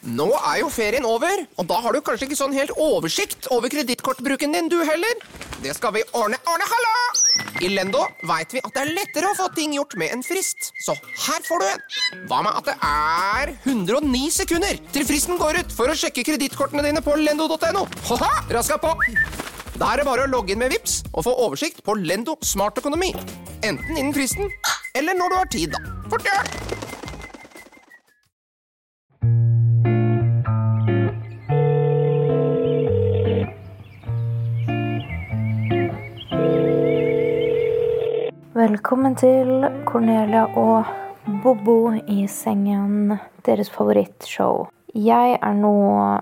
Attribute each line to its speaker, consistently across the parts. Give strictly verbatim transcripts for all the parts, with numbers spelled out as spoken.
Speaker 1: Nå er jo ferien over, og da har du kanskje ikke sånn helt oversikt over kredittkortbruken din, du heller. Det skal vi ordne. Ordne, hallo! I Lendo vet vi at det er lettere å få ting gjort med en frist. Så her får du en. Hva med at det er hundre og ni sekunder til fristen går ut for å sjekke kredittkortene dine på lendo punktum no? Haha, raska på! Da er det bare å logge inn med Vips og få oversikt på Lendo Smart Økonomi. Enten innen fristen, eller når du har tid, da. Fort gjør!
Speaker 2: Velkommen til Cornelia og Bobo i sengen, deres favorittshow. Jeg er nå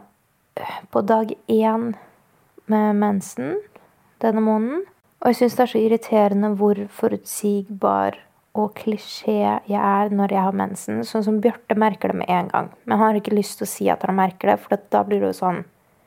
Speaker 2: på dag én med mensen denne måneden, og jeg synes det er så irriterende hvor forutsigbar og klisjé jeg er når jeg har mensen, sånn som Bjørte merker det med en gang. Men han har ikke lyst til å si at han merker det, for da blir det jo sånn,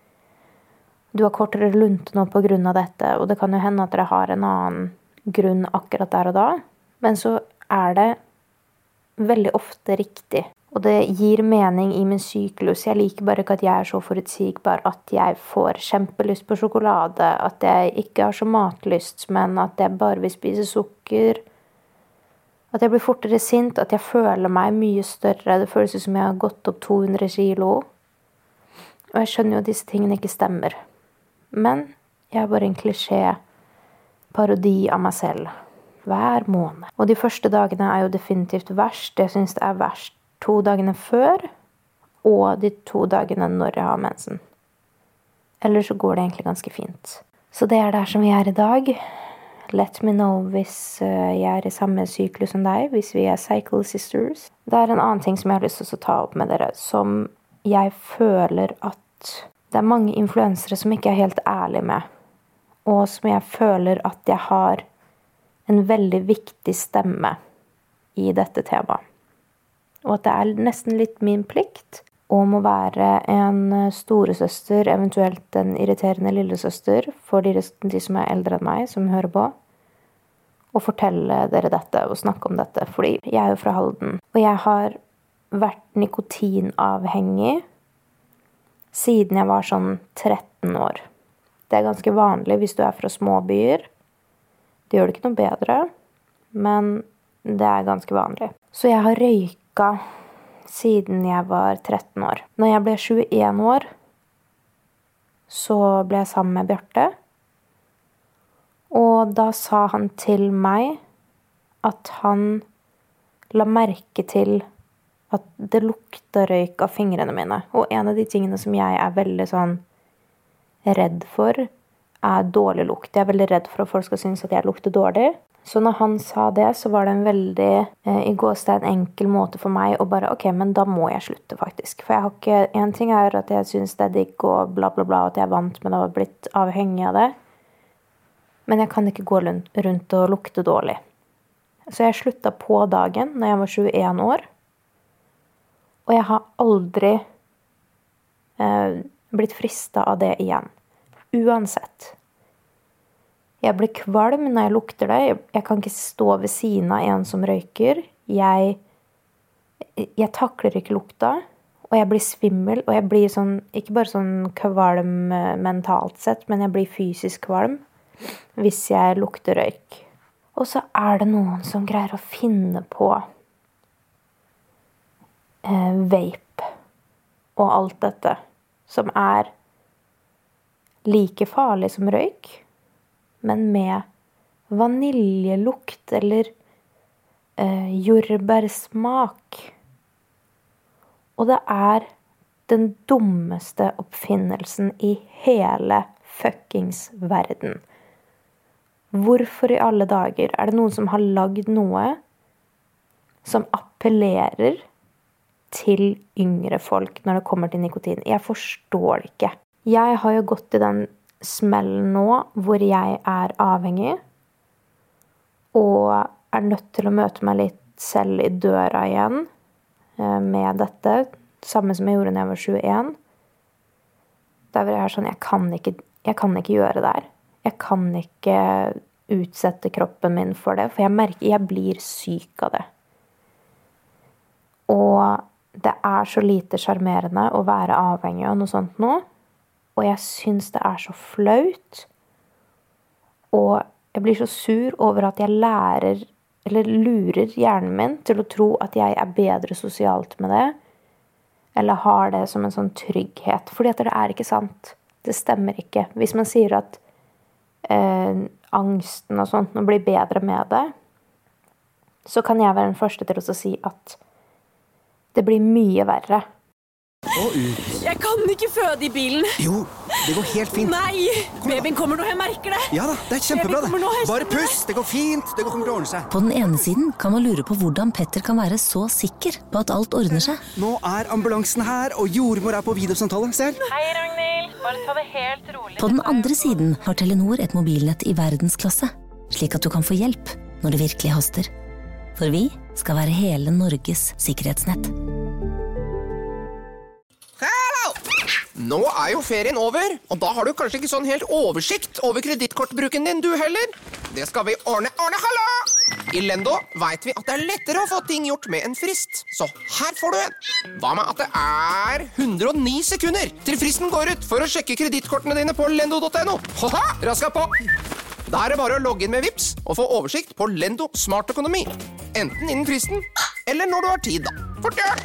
Speaker 2: du har kortere lunte nå på grunn av dette, og det kan jo hende at dere har en annen grunn akkurat der og da, men så er det veldig ofte riktig. Og det gir mening i min syklus. Jeg liker bare ikke at jeg er så forutsigbar at jeg får kjempelyst på sjokolade, at jeg ikke har så matlyst, men at jeg bare vil spise sukker, at jeg blir fortere sint, at jeg føler meg mye større. Det føles som jeg har gått opp to hundre kilo. Og jeg skjønner jo at disse tingene ikke stemmer. Men jeg er bare en klisjé parodi av meg selv hver måned. Og de første dagene er jo definitivt verst. Jeg synes det er verst to dagene før og de to dagene når jeg har mensen. Ellers så går det egentlig ganske fint. Så det er der som vi er i dag. Let me know hvis jeg er i samme syklus som deg, hvis vi er cycle sisters. Det er en annen ting som jeg har lyst til å ta opp med dere, som jeg føler at det er mange influensere som ikke er helt ærlige med, og som jeg føler at jeg har en veldig viktig stemme i dette temaet. Og at det er nesten litt min plikt om å være en storesøster, eventuelt en irriterende lillesøster, for de, de som er eldre enn meg, som hører på, og fortelle dere dette og snakke om dette. Fordi jeg er jo fra Halden, og jeg har vært nikotinavhengig siden jeg var sånn tretten år. Det er ganske vanlig hvis du er fra små byer. Det gjør det ikke noe bedre, men det er ganske vanlig. Så jeg har røyka siden jeg var tretten år. Når jeg ble tjueen år, så ble jeg sammen med Bjørte. Og da sa han til meg at han la merke til at det lukta røyk av fingrene mine. Og en av de tingene som jeg er veldig sånn redd for er dårlig lukt. Jeg er veldig redd for at folk skal synes at jeg lukter dårlig. Så når han sa det, så var det en veldig, eh, i gåstegn enkel måte for meg å bare, ok, men da må jeg slutte faktisk. For jeg har ikke, en ting er at jeg synes det er digg og bla bla bla, at jeg er vant med det og har blitt avhengig av det. Men jeg kan ikke gå rundt og lukte dårlig. Så jeg sluttet på dagen når jeg var tjueen år. Og jeg har aldri eh, blitt fristet av det igjen. Uansett. Jeg blir kvalm når jeg lukter det. Jeg, jeg kan ikke stå ved siden av en som røyker. Jeg, jeg takler ikke lukta. Og jeg blir svimmel. Og jeg blir sånn, ikke bare sånn kvalm mentalt sett, men jeg blir fysisk kvalm hvis jeg lukter røyk. Og så er det noen som greier å finne på eh, vape og alt dette, som er like farlig som røyk, men med vaniljelukt eller eh, jordbærsmak. Og det er den dummeste oppfinnelsen i hele fuckings verden. Hvorfor i alle dager er det noen som har lagd noe som appellerer til yngre folk når det kommer til nikotin? Jeg forstår det ikke. Jeg har jo gått i den smellen nå hvor jeg er avhengig og er nødt til å møte meg litt selv i døra igjen med dette, samme som jeg gjorde når jeg var tjueen. Der hvor jeg er sånn, jeg kan ikke, jeg kan ikke gjøre det her. Jeg kan ikke utsette kroppen min for det, for jeg merker, jeg blir syk av det. Og det er så lite charmerende å være avhengig av noe sånt nå. Og jeg synes det er så flaut. Og jeg blir så sur over at jeg lærer, eller lurer hjernen min til å tro at jeg er bedre sosialt med det. Eller har det som en sånn trygghet. Fordi at det er ikke sant. Det stemmer ikke. Hvis man sier at eh, angsten og sånt nå blir bedre med det, så kan jeg være den første til å si at det blir mye verre.
Speaker 3: Og ut.
Speaker 4: Jeg kan ikke føde i bilen.
Speaker 3: Jo, det går helt fint.
Speaker 4: Nei, babyen kommer nå, jeg merker det.
Speaker 3: Ja da, det er kjempebra det.
Speaker 4: Nå,
Speaker 3: Bare pust, det går fint, det kommer til å ordne seg.
Speaker 5: På den ene siden kan man lure på hvordan Petter kan være så sikker på at alt ordner seg.
Speaker 3: Nå er ambulansen her, og jordmor er på videosamtale, ser.
Speaker 6: Hei, Ragnhild. Bare ta det helt rolig.
Speaker 5: På den andre siden har Telenor et mobilnett i verdensklasse, slik at du kan få hjelp når det virkelig haster. For vi skal være hele Norges sikkerhetsnett.
Speaker 1: Hallo! Nå er jo ferien over, og da har du kanskje ikke sånn helt oversikt over kredittkortbruken din, du heller. Det skal vi ordne. Ordne, hallo! I Lendo vet vi at det er lettere å få ting gjort med en frist, så her får du en. Hva med at det er hundre og ni sekunder til fristen går ut for å sjekke kredittkortene dine på lendo punktum no? Haha, raska på! Da er det bare å logge inn med Vips og få oversikt på Lendo Smart Økonomi. Enten innen fristen, eller når du har tid, da. Fort gjør!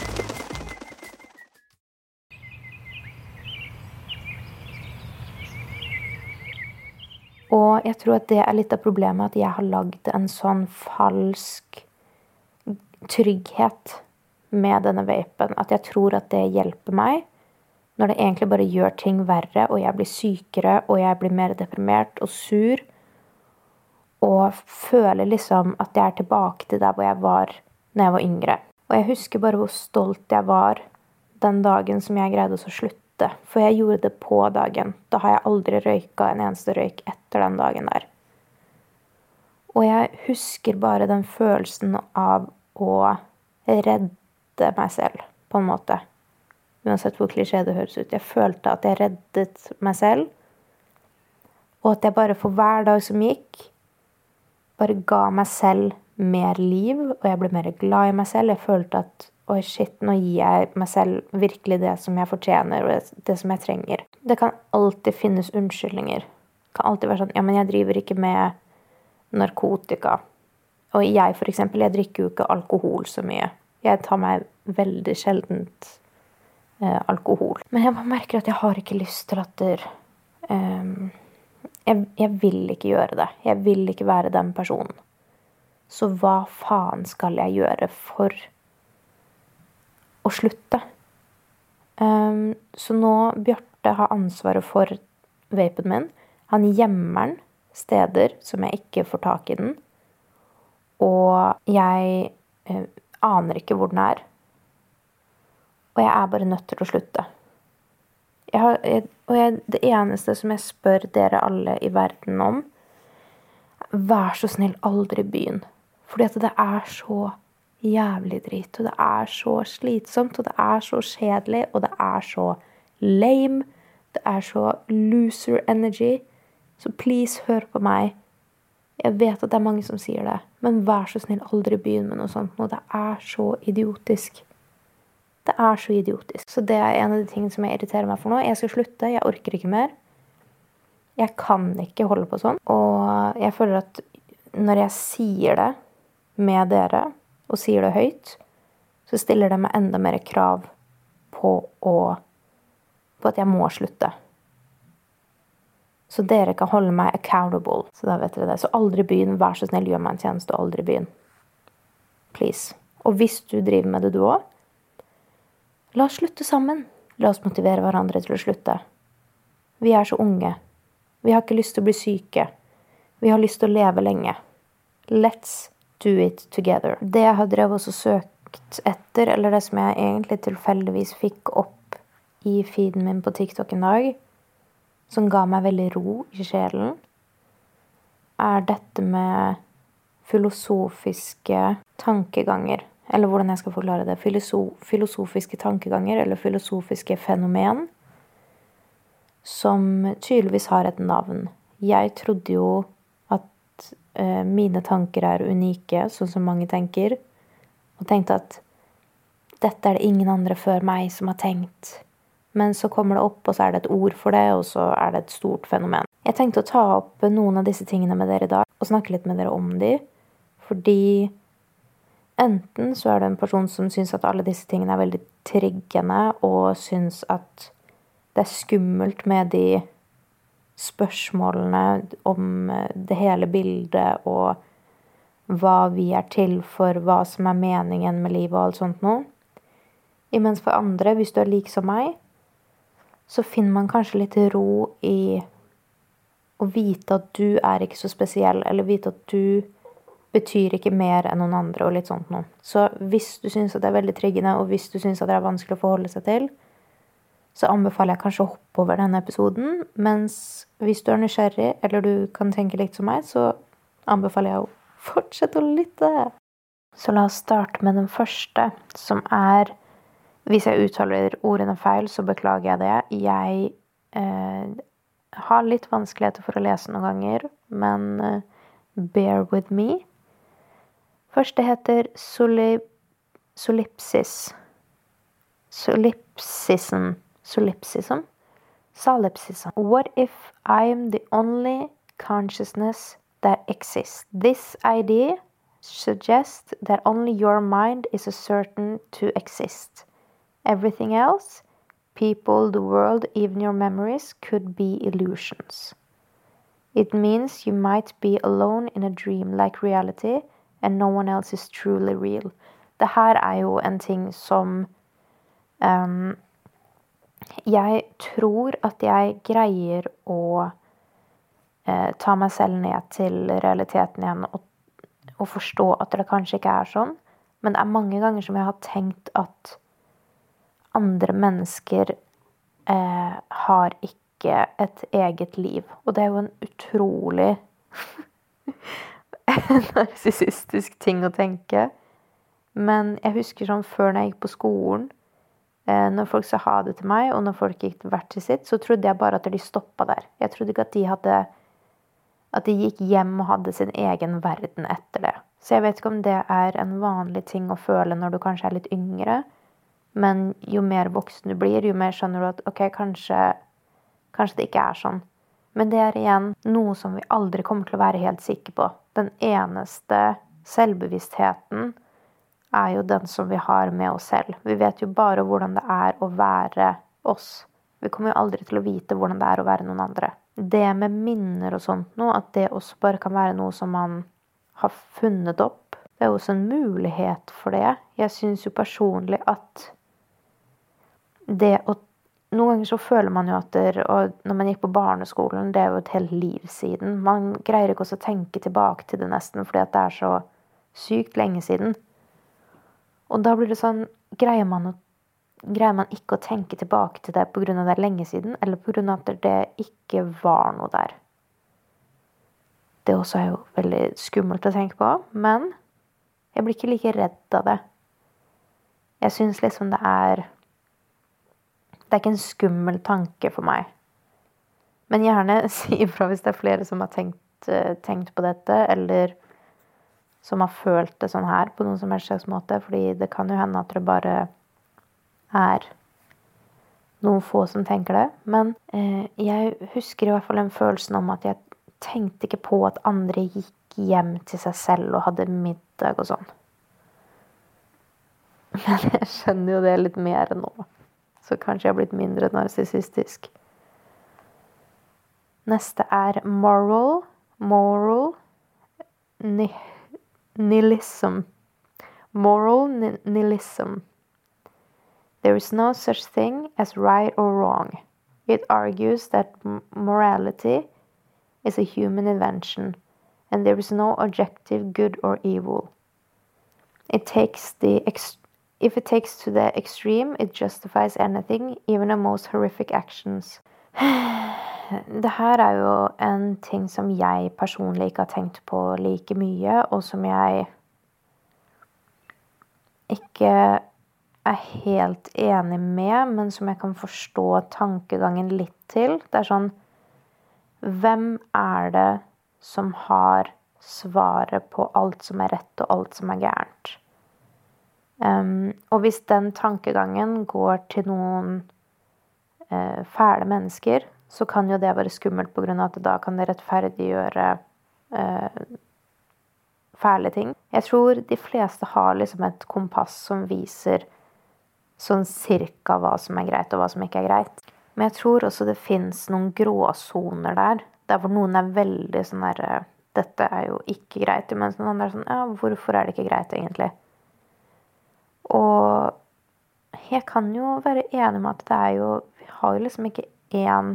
Speaker 2: Og jeg tror at det er litt av problemet, at jeg har lagd en sånn falsk trygghet med denne vapen. At jeg tror at det hjelper meg, når det egentlig bare gjør ting verre, og jeg blir sykere, og jeg blir mer deprimert og sur, og føler liksom at jeg er tilbake til der hvor jeg var når jeg var yngre. Og jeg husker bare hvor stolt jeg var den dagen som jeg greide å slutte. For jeg gjorde det på dagen. Da har jeg aldri røyka en eneste røyk etter den dagen der. Og jeg husker bare den følelsen av å redde meg selv, på en måte. Uansett hvor klisjé det høres ut. Jeg følte at jeg reddet meg selv. Og at jeg bare for hver dag som gikk, bare ga meg selv mer liv, og jeg ble mer glad i meg selv. Jeg følte at, oi shit, nå gir jeg meg selv virkelig det som jeg fortjener, og det som jeg trenger. Det kan alltid finnes unnskyldninger. Det kan alltid være sånn, ja, men jeg driver ikke med narkotika. Og jeg, for eksempel, jeg drikker jo ikke alkohol så mye. Jeg tar meg veldig sjeldent eh, alkohol. Men jeg bare merker at jeg har ikke lyst til at det... Um, Jeg, jeg vil ikke gjøre det. Jeg vil ikke være den personen. Så hva faen skal jeg gjøre for å slutte? Um, så nå Bjarte har ansvaret for vapen min. Han gjemmer den steder som jeg ikke får tak i den. Og jeg uh, aner ikke hvor den er. Og jeg er bare nødt til å slutte. Jeg har, jeg, og jeg, det eneste som jeg spør dere alle i verden om, vær så snill, aldri begynn. Fordi at det er så jævlig drit, og det er så slitsomt, og det er så kjedelig, og det er så lame, det er så loser energy. Så please, hør på meg. Jeg vet at det er mange som sier det, men vær så snill, aldri begynn med noe sånt, og det er så idiotisk. Det er så idiotisk. Så det er en av de tingene som jeg irriterer meg for nå. Jeg skal slutte, jeg orker ikke mer. Jeg kan ikke holde på sånn. Og jeg føler at når jeg sier det med dere, og sier det høyt, så stiller det meg enda mer krav på, å, på at jeg må slutte. Så dere kan holde meg accountable. Så da vet dere det. Så aldri begynn, vær så snill, gjør meg en tjeneste, og aldri begynn. Please. Og hvis du driver med det du også, la oss slutte sammen. La oss motivere hverandre til å slutte. Vi er så unge. Vi har ikke lyst til å bli syke. Vi har lyst til å leve lenge. Let's do it together. Det jeg har drevet og søkt etter, eller det som jeg egentlig tilfeldigvis fikk opp i feeden min på TikTok en dag, som ga meg veldig ro i sjelen, er dette med filosofiske tankeganger. Eller hvordan jeg skal forklare det. Filosof, filosofiske tankeganger, eller filosofiske fenomen, som tydeligvis har et navn. Jeg trodde jo at eh, mine tanker er unike, sånn som mange tenker, og tenkte at dette er det ingen andre før meg som har tenkt. Men så kommer det opp, og så er det et ord for det, og så er det et stort fenomen. Jeg tenkte å ta opp noen av disse tingene med dere i dag, og snakke litt med dere om de, fordi enten så er det en person som synes at alle disse tingene er veldig triggende, og synes at det er skummelt med de spørsmålene om det hele bildet, og hva vi er til for, hva som er meningen med livet og alt sånt noe. Imens for andre, hvis du er lik som meg, så finner man kanskje litt ro i å vite at du er ikke så spesiell, eller vite at du betyr ikke mer enn noen andre, og litt sånt noe. Så hvis du synes at det er veldig triggende, og hvis du synes at det er vanskelig å forholde seg til, så anbefaler jeg kanskje å hoppe over denne episoden, mens hvis du er nysgjerrig, eller du kan tenke litt som meg, så anbefaler jeg å fortsette å lytte. Så la oss starte med den første, som er, hvis jeg uttaler ordene feil, så beklager jeg det. Jeg eh, har litt vanskeligheter for å lese noen ganger, men eh, bear with me. Første heter solip, solipsis. Solipsism. Solipsism. Solipsism. What if I'm the only consciousness that exists? This idea suggests that only your mind is certain to exist. Everything else, people, the world, even your memories, could be illusions. It means you might be alone in a dream like reality, and no one else is truly real. Det her er jo en ting som um, jeg tror at jeg greier å uh, ta meg selv ned til realiteten igjen og, og forstå at det kanskje ikke er sånn. Men det er mange ganger som jeg har tenkt at andre mennesker eh, har ikke et eget liv. Og det er jo en utrolig narsissistisk ting å tenke. Men jeg husker sånn før når jeg gikk på skolen, eh, når folk sa ha det til meg, og når folk gikk hvert til sitt, så trodde jeg bare at de stoppet der. Jeg trodde ikke at de hadde, at de gikk hjem og hadde sin egen verden etter det. Så jeg vet ikke om det er en vanlig ting å føle når du kanskje er litt yngre, men jo mer voksen du blir, jo mer skjønner du at ok, kanskje, kanskje det ikke er sånn. Men det er igjen noe som vi aldri kommer til å være helt sikre på. Den eneste selvbevisstheten er jo den som vi har med oss selv. Vi vet jo bare hvordan det er å være oss. Vi kommer jo aldri til å vite hvordan det er å være noen andre. Det med minner og sånt nå, at det også bare kan være noe som man har funnet opp, det er også en mulighet for det. Jeg synes jo personlig at det å, noen ganger så føler man jo at det, og når man gikk på barneskolen, det er jo et helt liv siden. Man greier ikke også å tenke tilbake til det nesten, fordi at det er så sykt lenge siden. Og da blir det sånn, greier man, å, greier man ikke å tenke tilbake til det på grunn av det er lenge siden, eller på grunn av at det ikke var noe der. Det også er jo veldig skummelt å tenke på, men jeg blir ikke like redd av det. Jeg synes liksom det er, det er ikke en skummel tanke for meg. Men gjerne si ifra hvis det er flere som har tenkt, tenkt på dette, eller som har følt det sånn her på noen som helst slags måte, fordi det kan jo hende at det bare er noen få som tenker det. Men eh, jeg husker i hvert fall en følelsen om at jeg tenkte ikke på at andre gikk hjem til seg selv og hadde middag og sånn. Men jeg skjønner jo det litt mer nå. Så kanskje jeg har blitt mindre narsissistisk. Neste er moral, moral, ni, nihilism. Moral ni, nihilism. There is no such thing as right or wrong. It argues that morality is a human invention, and there is no objective good or evil. It takes the ex- if it takes to the extreme, it justifies anything, even the most horrific actions. Det her er jo en ting som jeg personlig ikke har tenkt på like mye, og som jeg ikke er helt enig med, men som jeg kan forstå tankegangen litt til. Det er sånn, hvem er det som har svaret på alt som er rett og alt som er gærent? Um, og hvis den tankegangen går til noen uh, fæle mennesker, så kan jo det være skummelt på grunn av at da kan det rettferdiggjøre uh, fæle ting. Jeg tror de fleste har liksom et kompass som viser sånn cirka hva som er greit og hva som ikke er greit. Men jeg tror også det finnes noen gråsoner der, der hvor noen er veldig sånn der, dette er jo ikke greit, mens noen andre er sånn, ja, hvorfor er det ikke greit egentlig? Og jeg kan jo være enig med at det er jo, vi har jo liksom ikke en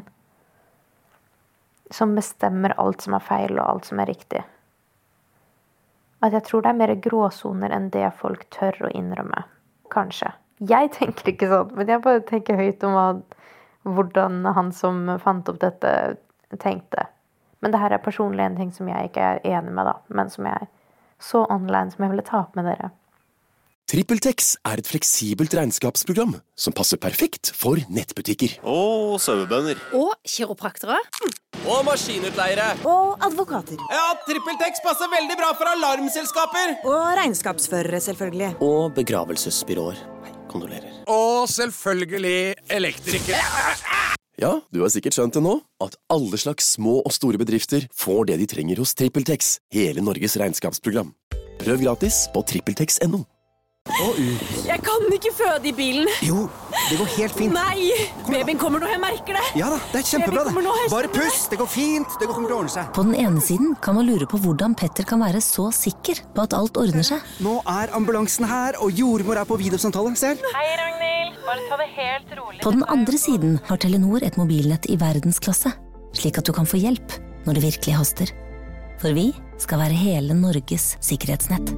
Speaker 2: som bestemmer alt som er feil og alt som er riktig. At jeg tror det er mer gråsoner enn det folk tør å innrømme, kanskje. Jeg tenker ikke sånn, men jeg bare tenker høyt om hva, hvordan han som fant opp dette tenkte. Men det her er personlig en ting som jeg ikke er enig med da, men som jeg så online som jeg ville ta opp med dere.
Speaker 7: TrippelTex er et fleksibelt regnskapsprogram som passer perfekt for nettbutikker.
Speaker 8: Og sauebønder.
Speaker 4: Og kiropraktere.
Speaker 1: Og maskinutleiere.
Speaker 9: Og advokater.
Speaker 1: Ja, TrippelTex passer veldig bra for alarmselskaper.
Speaker 9: Og regnskapsførere, selvfølgelig.
Speaker 8: Og begravelsesbyråer. Hei, kondolerer.
Speaker 10: Og selvfølgelig elektrikere.
Speaker 7: Ja, du har sikkert skjønt det nå, at alle slags små og store bedrifter får det de trenger hos TrippelTex, hele Norges regnskapsprogram. Prøv gratis på trippeltex punktum no.
Speaker 3: Og ut.
Speaker 4: Jeg kan ikke føde i bilen.
Speaker 3: Jo, det går helt fint.
Speaker 4: Nei, babyen kommer nå, jeg merker det.
Speaker 3: Ja da, det er kjempebra det.
Speaker 4: Nå,
Speaker 3: Bare pust, det går fint, det kommer til å ordne seg.
Speaker 5: På den ene siden kan man lure på hvordan Petter kan være så sikker på at alt ordner seg.
Speaker 3: Nå er ambulansen her, og jordmor er på videosamtale, ser.
Speaker 6: Hei, Ragnhild. Bare ta det helt rolig.
Speaker 5: På den andre siden har Telenor et mobilnett i verdensklasse, slik at du kan få hjelp når det virkelig haster. For vi skal være hele Norges sikkerhetsnett.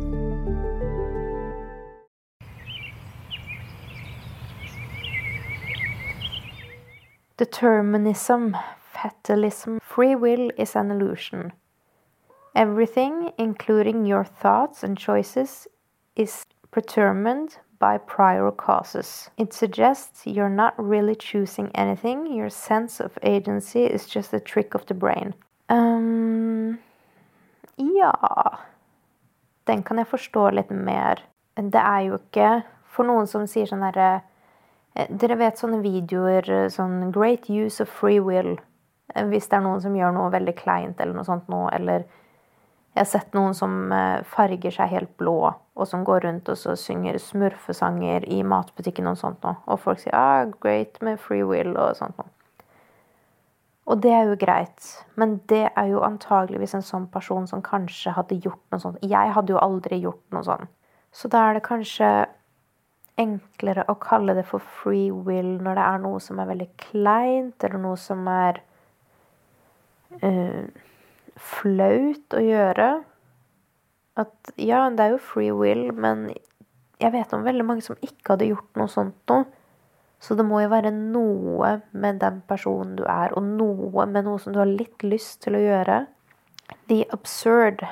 Speaker 2: Determinism, fatalism, free will is an illusion. Everything, including your thoughts and choices, is predetermined by prior causes. It suggests you're not really choosing anything. Your sense of agency is just a trick of the brain. Um, ja, den kan jeg forstå litt mer. Det er jo ikke for noen som sier sånn her, dere vet sånne videoer, sånn great use of free will, hvis det er noen som gjør noe veldig kleint eller noe sånt nå, eller jeg har sett noen som farger seg helt blå, og som går rundt og så synger smurfesanger i matbutikken og sånt nå, og folk sier, ah, great med free will og sånt nå. Og det er jo greit, men det er jo antageligvis en sånn person som kanskje hadde gjort noe sånt. Jeg hadde jo aldri gjort noe sånt. Så da er det kanskje enklere å kalle det for free will når det er noe som er veldig kleint, eller noe som er uh, flaut å gjøre. At ja, det er jo free will, men jeg vet om veldig mange som ikke hadde gjort noe sånt nå. Så det må jo være noe med den personen du er, og noe med noe som du har litt lyst til å gjøre. The absurd.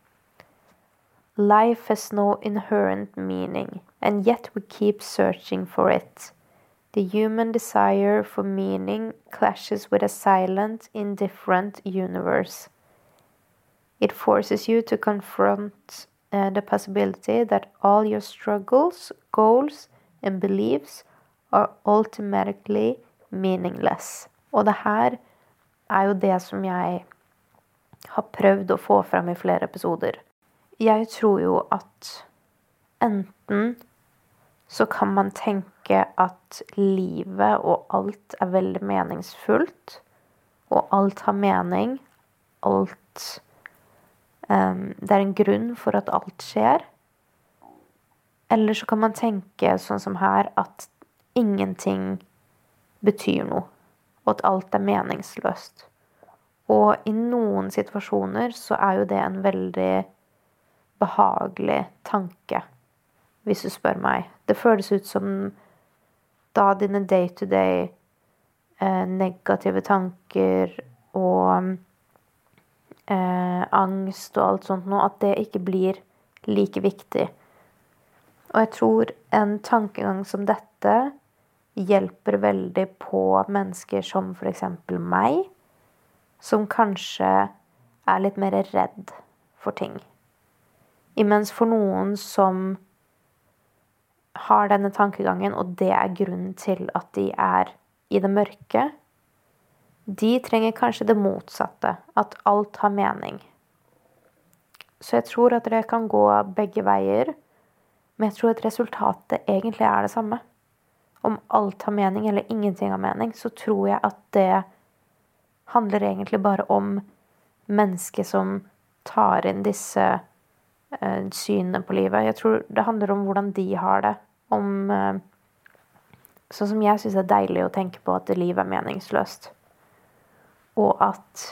Speaker 2: Life has no inherent meaning, and yet we keep searching for it. The human desire for meaning clashes with a silent, indifferent universe. It forces you to confront uh, the possibility that all your struggles, goals, and beliefs are ultimately meaningless. Og det her er jo det som jeg har prøvd å få frem i flere episoder. Jeg tror jo at enten så kan man tenke at livet og alt er veldig meningsfullt, og alt har mening, alt, um, det er en grunn for at alt skjer. Eller så kan man tenke sånn som her, at ingenting betyr noe, og at alt er meningsløst. Og i noen situasjoner så er jo det en veldig behagelig tanke, hvis du spør meg. Det føles ut som da dine day-to-day eh, negative tanker og eh, angst og alt sånt nå, at det ikke blir like viktig. Og jeg tror en tankegang som dette hjelper veldig på mennesker som for eksempel meg, som kanskje er litt mer redd for ting. Imens for noen som har denne tankegangen, og det er grunnen til at de er i det mørke, de trenger kanskje det motsatte, at alt har mening. Så jeg tror at det kan gå begge veier, men jeg tror at resultatet egentlig er det samme. Om alt har mening eller ingenting har mening, så tror jeg at det handler egentlig bare om mennesker som tar inn disse eh, synene på livet. Jeg tror det handler om hvordan de har det. Om, eh, sånn som jeg synes det er deilig å tenke på at livet er meningsløst. Og at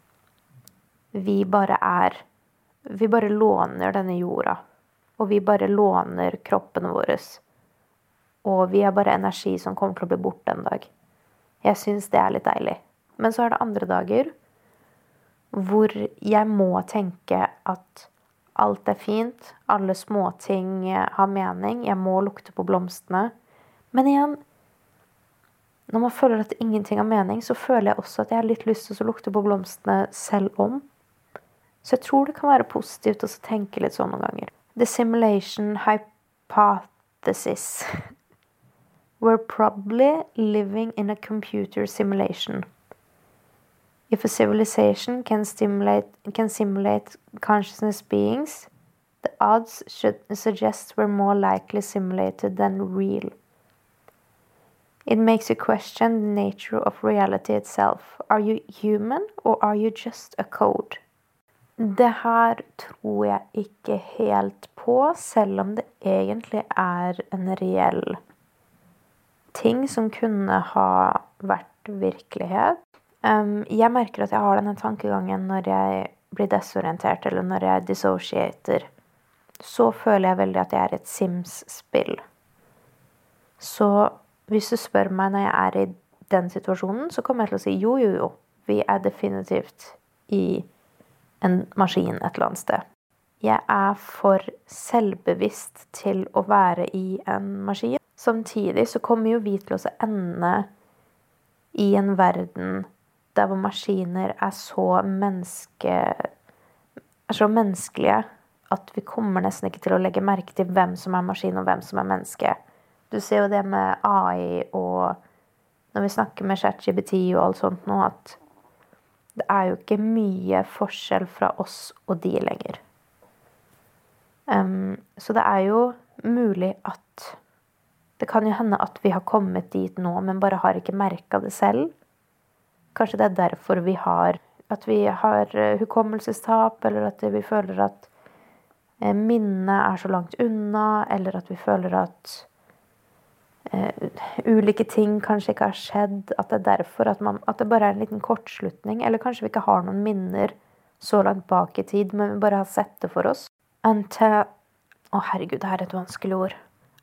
Speaker 2: vi bare er, vi bare låner denne jorda. Og vi bare låner kroppen vår. Og vi er bare energi som kommer til å bli borte en dag. Jeg synes det er litt deilig. Men så er det andre dager hvor jeg må tenke at alt er fint, alle småting har mening, jeg må lukte på blomstene. Men igjen, når man føler at ingenting har mening, så føler jeg også at jeg har litt lyst til å lukte på blomstene selv om. Så jeg tror det kan være positivt å tenke litt sånn noen ganger. The simulation hypothesis. We're probably living in a computer simulation. If a civilization can stimulate, can simulate consciousness beings, the odds should suggest we're more likely simulated than real. It makes you question the nature of reality itself. Are you human, or are you just a code? Det her tror jeg ikke helt på, selv om det egentlig er en reell ting som kunne ha vært virkelighet. Um, jeg merker at jeg har denne tankegangen når jeg blir desorientert, eller når jeg dissociater. Så føler jeg veldig at jeg er et Sims-spill. Så hvis du spør meg når jeg er i den situasjonen, så kommer jeg til å si jo, jo, jo. Vi er definitivt i en maskin et eller annet sted. Jeg er for selvbevisst til å være i en maskin. Samtidig så kommer jo vi til å ende i en verden der hvor maskiner er så, menneske, er så menneskelige at vi kommer nesten ikke til å legge merke til hvem som er maskin og hvem som er menneske. Du ser jo det med A I og når vi snakker med ChatGPT og alt sånt nå, at det er jo ikke mye forskjell fra oss og de lenger. Um, så det er jo mulig at det kan jo hende at vi har kommet dit nå, men bare har ikke merket det selv. Kanskje det er derfor vi har, at vi har hukommelsestap, eller at vi føler at minnet er så langt unna, eller at vi føler at uh, ulike ting kanskje ikke har skjedd, at det er derfor at, man, at det bare er en liten kortslutning, eller kanskje vi ikke har noen minner så langt bak i tid, men vi bare har sett det for oss. Ante, å herregud, det her er et vanskelig ord.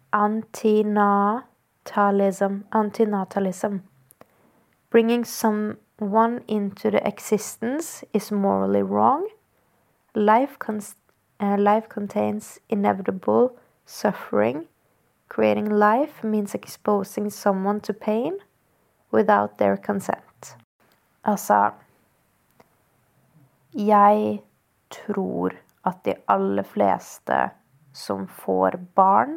Speaker 2: Antinatalism, antinatalism. Bringing someone into the existence is morally wrong. Life, con- uh, life contains inevitable suffering. Creating life means exposing someone to pain without their consent. Altså, jeg tror at de aller fleste som får barn,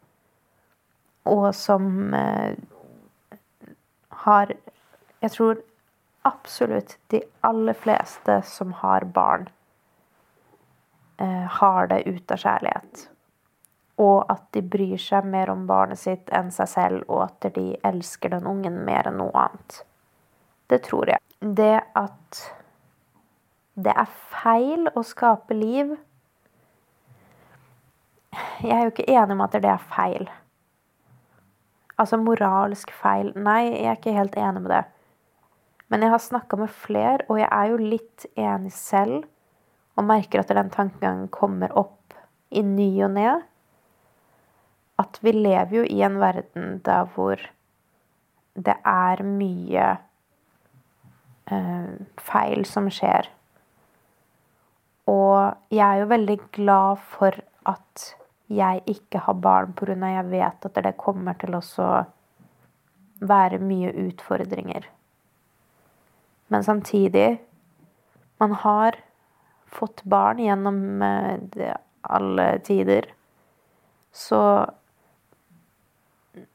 Speaker 2: og som eh, har, jeg tror absolutt de aller fleste som har barn, eh, har det ut av kjærlighet. Og at de bryr seg mer om barnet sitt enn seg selv, og at de elsker den ungen mer enn noe annet. Det tror jeg. Det at det er feil å skape liv, jeg er jo ikke enig om at det er feil. Altså moralsk feil. Nei, jeg er ikke helt enig med det. Men jeg har snakket med flere, og jeg er jo litt enig selv, og merker at den tankegangen kommer opp i ny og ned. At vi lever jo i en verden der hvor det er mye eh, feil som skjer. Og jeg er jo veldig glad for at jeg ikke har barn på grunn av jeg vet at det kommer til å være mye utfordringer. Men samtidig, man har fått barn gjennom alle tider, så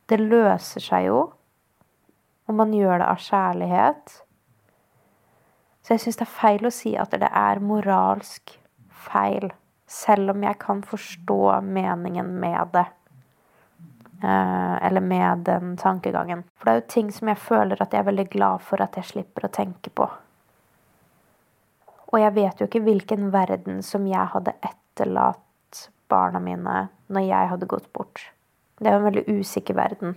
Speaker 2: det løser seg jo, og man gjør det av kjærlighet. Så jeg synes det er feil å si at det er moralsk feil, selv om jeg kan forstå meningen med det. Eh, eller med den tankegangen. For det er jo ting som jeg føler at jeg er veldig glad for at jeg slipper å tenke på. Og jeg vet jo ikke hvilken verden som jeg hadde etterlatt barna mine når jeg hadde gått bort. Det er jo en veldig usikker verden.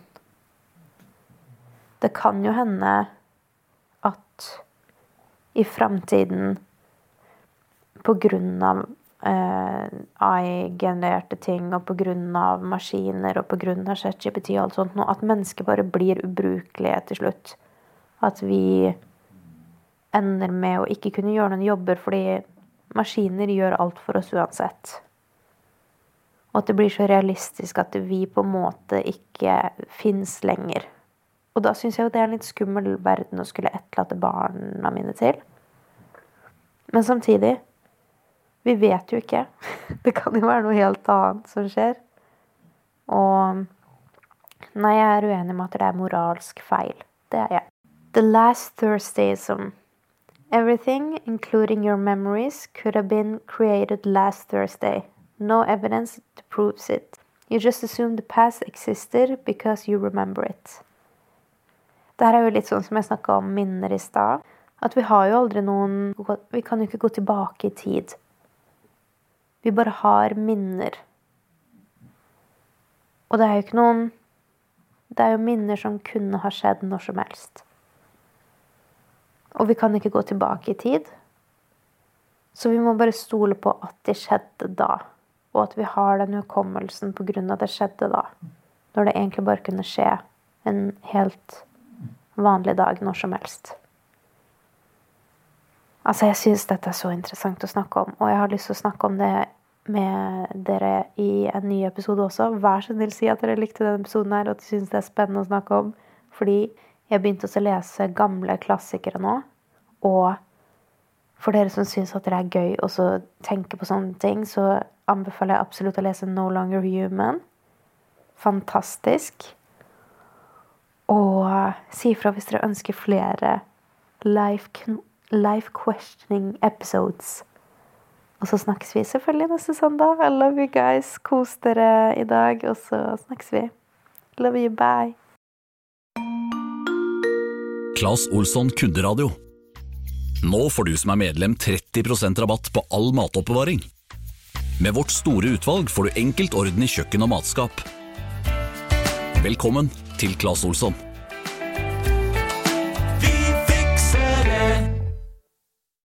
Speaker 2: Det kan jo hende at i fremtiden, på grunn av eh, A I-genererte ting, og på grunn av maskiner, og på grunn av ChatGPT og alt sånt, at mennesker bare blir ubrukelige til slutt. At vi ender med å ikke kunne gjøre noen jobber, fordi maskiner gjør alt for oss uansett. Og at det blir så realistisk at vi på en måte ikke finnes lenger. Og da synes jeg jo det er en litt skummel verden å skulle etterlate barna mine til. Men samtidig, vi vet jo ikke. Det kan jo være noe helt annet som skjer. Og nei, jeg er uenig med at det er moralsk feil. Det er jeg. The last Thursdayism. Everything, including your memories, could have been created last Thursday. No evidence to prove it. You just assume the past existed because you remember it. Det her er jo litt sånn som jeg snakket om minner i stad. At vi har jo aldri noen... Vi kan jo ikke gå tilbake i tid. Vi bare har minner. Og det er jo ikke noen... Det er jo minner som kunne ha skjedd når som helst. Og vi kan ikke gå tilbake i tid. Så vi må bare stole på at det skjedde da. Og at vi har den hukommelsen på grunn av at det skjedde da. Når det egentlig bare kunne skje en helt vanlig dag når som helst. Altså, jeg synes dette er så interessant å snakke om. Og jeg har lyst til å snakke om det med dere i en ny episode også. Vær så snill, si at dere likte denne episoden her, og at du synes det er spennende å snakke om. Fordi jeg begynte å lese gamle klassikere nå. Og for dere som synes at det er gøy å tenke på sånne ting, så anbefaler jeg absolutt å lese No Longer Human. Fantastisk. Og si ifra hvis dere ønsker flere life, life questioning episodes. Og så snakkes vi selvfølgelig neste søndag. I love you guys. Kos dere i dag, og så snakkes vi. Love you, bye.
Speaker 11: Claes Olsson Kunderadio. Nå får du som er medlem tretti prosent rabatt på all matoppbevaring. Med vårt store utvalg får du enkelt orden i kjøkken og matskap. Velkommen til Claes Olsson.